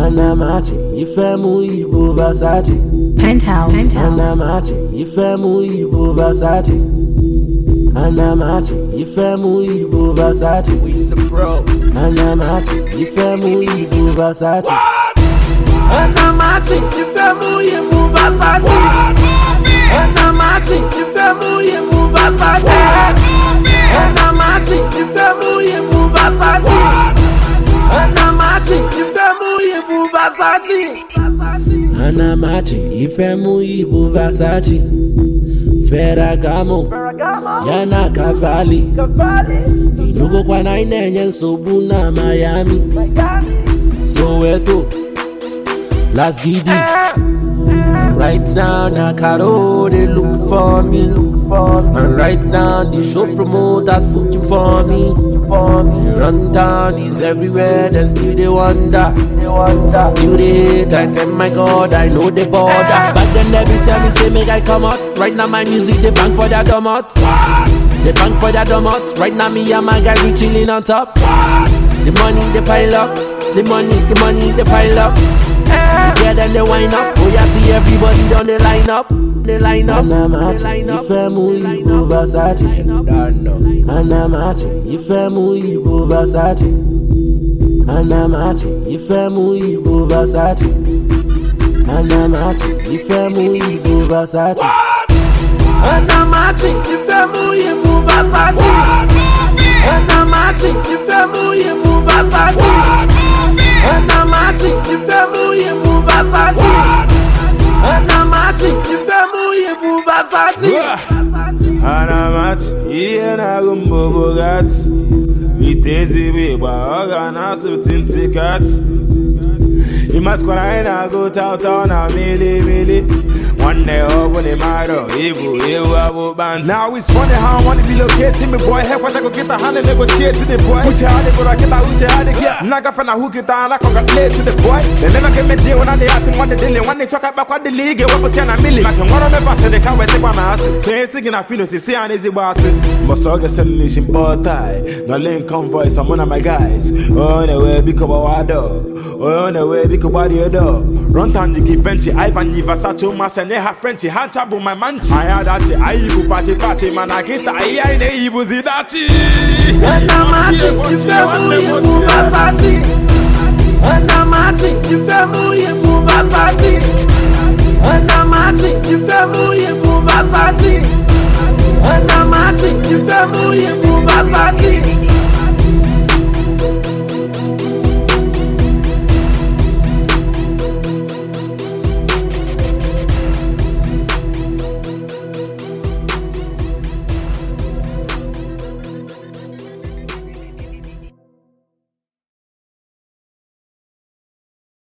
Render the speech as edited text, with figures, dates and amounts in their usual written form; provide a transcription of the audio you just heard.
Anamachi, Ifemu Ibu Versace. Penthouse. Anamachi, Ifemu Ibu Versace. Anamachi, Ifemu Ibu Versace. We some bro. Anamachi, Ifemu Ibu Versace. Anamachi, Ifemu Ibu Versace. Anamachi, Ifemu Ibu Versace. Anamachi, Ifemu Ibu Versace. Anamachi, Ifemu Ibu Versace. Anamachi, Ifemu Ibu Versace. Ferragamo, Yana Cavalli. Inugo kwa nainenye nsogbu na Miami. Soweto, Las Gidi. Right now, Nakaro, they look for me. And right now, the show promoters looking for me. The rundown is everywhere, then still they wonder. Still they hate, I tell my God, I know the border. Back then they be tell me, say make I come out. Right now my music, they bang for their dumb out. They bang for their dumb out. Right now me and my guys, we chilling on top. The money, they pile up. The money, they pile up. Yeah, then they wind up. Oh, yeah, see everybody down the line up. They line up. Anamachi, Ifemu Ibu Versace. Anamachi, Ifemu Ibu Versace. Anamachi, Ifemu Ibu Versace. Anamachi, Ifemu Ibu Versace. Anamachi, Ifemu Ibu Versace. Anamachi, Ifemu Ibu Versace. Anamachi, Ifemu Ibu Versace. Anamachi, Ifemu Ibu Versace. Anamachi, Iena Gumbo Bugatti. Vitezi Biba, Organasu Tintikat. Imasquarina go town a milli. One day open the maro, Ibu band. Now it's funny how I want to be located, me boy. Help what I go get a hand and negotiate to the boy. Uche hadi go raketa, uche hadi get. Naga fana hook it down, I congratulate to the boy. They never get me deal when they ask him what they dealing. When they talk about what the league, what put 10 a million. Like one of me pass they can't wait to ask. So ain't singing a fino, see an easy boss. Mosoga sending bow tie. No link convoy, some one of my guys. Oh, the way because wado. Oh, the way because body do. Run down the give Venture, Ivan Versace, Mas and have Frenchy, Hanchabu, my manchi. I had that, I you patchy, man, I get I was it. Anamachi, Ifemu Ibu Versace.